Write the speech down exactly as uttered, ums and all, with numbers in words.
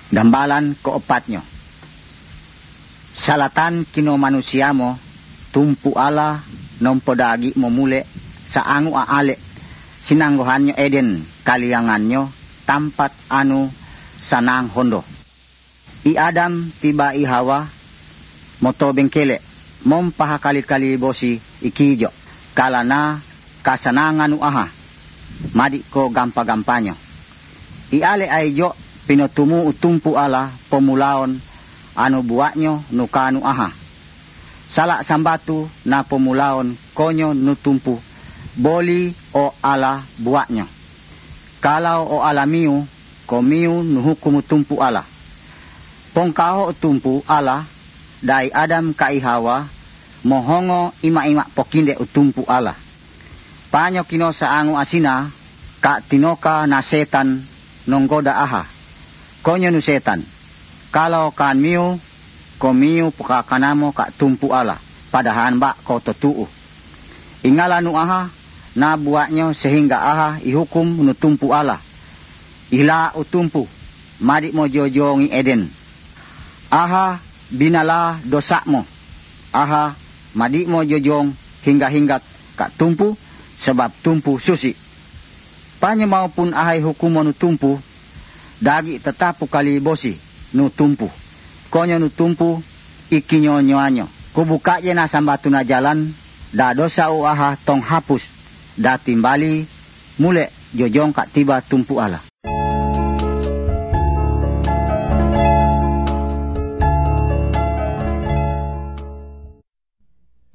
Gambalan keopatnya. Salatan kino manusia mo, tumpu ala nompodagi mo mule sa angu aale sinanggohanyo Eden kalianganyo tampat anu sanang hondo. I Adam tiba i Hawa moto bengkele mom pahakali-kali bosi ikijo kalana kasanangan u aha madi ko gampa-gampanyo. I ale ay jo pinotumu utumpu ala pemulaon anu buaknyo nukanu aha. Sala sambatu na pemulaon konyo nutumpu boli o ala buaknyo. Kalau o ala miu ko miu nuhukumu tumpu ala. Pongkaho utumpu ala dai Adam kai Hawa mohongo ima-ima pokinde utumpu ala. Panyo kino sa angu asina ka tinoka na setan nonggoda aha. Konyo nu setan. Kalau kan miu, ko miu pukakanamo ka tumpu ala. Padahan ba ko totuu. Ingala nu aha, na buatnyo sehingga aha ihukum nu tumpu ala. Ila utumpu, madi mo jojongi Eden. Aha binala dosa mo. Aha madi mo jojong hingga-hingga ka tumpu sebab tumpu susi. Panyo maupun ahai hukumo nu tumpu, dagi tetapu kali bosi nu tumpu. Konyo nu tumpu ikinyo nyoanyo. Kubuka je na sambatu na jalan da dosa u aha tong hapus da timbali mule jojong kak tiba tumpu ala.